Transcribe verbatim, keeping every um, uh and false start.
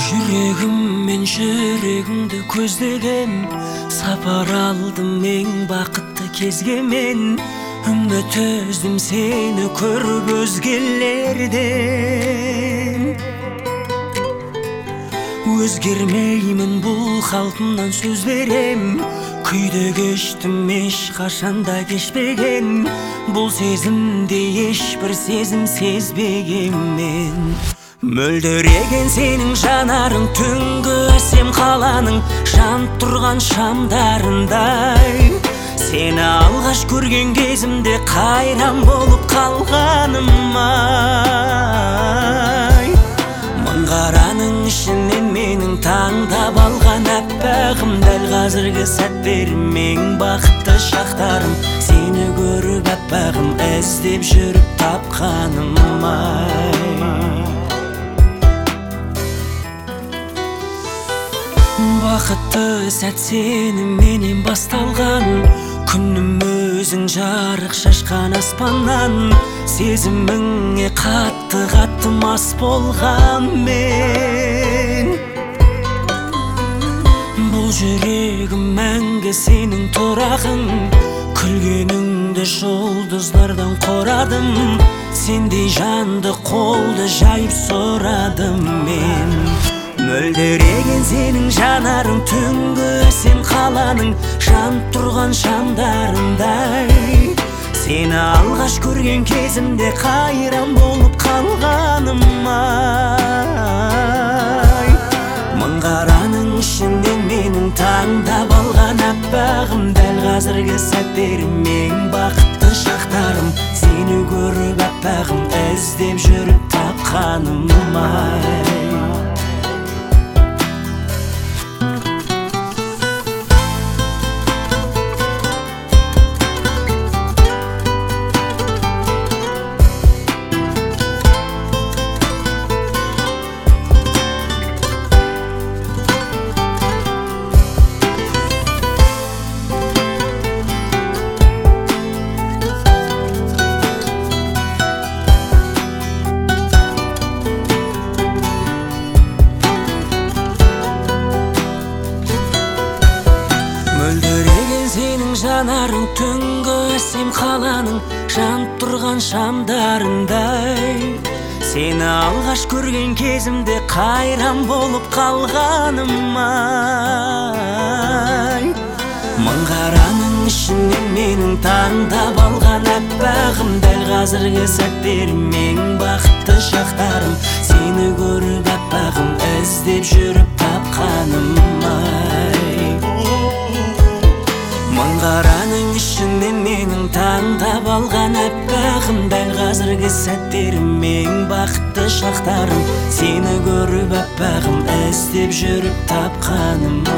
Жүрегім мен жүрегіңді көздеген, сапар алдым ең бақытты кезге мен. Үміт үздім сені көріп өзгелерден. Өзгермеймін бұл қалпымнан сөз берем, күйде кештім ешқашанда кешпеген. Бұл сезімде ешбір сезім сезбеген мен. Мөлдіреген сенің жанарың түнгі әсем қаланың жанып тұрған шамдарындай. Сені алғаш көрген кезімде қайран болып қалғаным ай. Мың қараның ішінен менің таңдап алған әппағым, дәл қазіргі сәттерім ең бақытты шақтарым. Сені көріп әппағым, іздеп жүріп тапқаным ай. Бақытты сәт сеніменен басталған, күнім өзің жарық шашқан аспаннан. Сезіміңе қатты-қатты мас болған мен. Бұл жүрегім мәңгі сенің тұрағың, күлгеніңді жұлдыздардан қорадым. Сендей жанды қолды жайып сұрадым мен. Мөлдіреген сенің жанарың түнгі әсем қаланың жанып тұрған шамдарындай. Сені алғаш көрген кезімде қайран болып қалғаным ай. Мың қараның ішінен менің таңдап алған әппағым, дәл қазіргі сәттерім ең бақытты шақтарым. Сені көріп әппағым, іздеп жүріп тапқаным ай. Мөлдіреген сенің жанарың түнгі әсем қаланың жанып тұрған шамдарындай. Сені алғаш көрген кезімде қайран болып қалғаным ай. Мың қараның ішінен менің таңдап алған әппағым, дәл қазіргі сәттерім ең бақытты шақтарым. Сені көріп әппағым, іздеп жүріп тапқаным ай. Мың қараның ішінен менің таңдап алған әппағым, дәл қазіргі сәттерім ең бақытты шақтарым. Сені көріп әппағым, іздеп жүріп тапқаным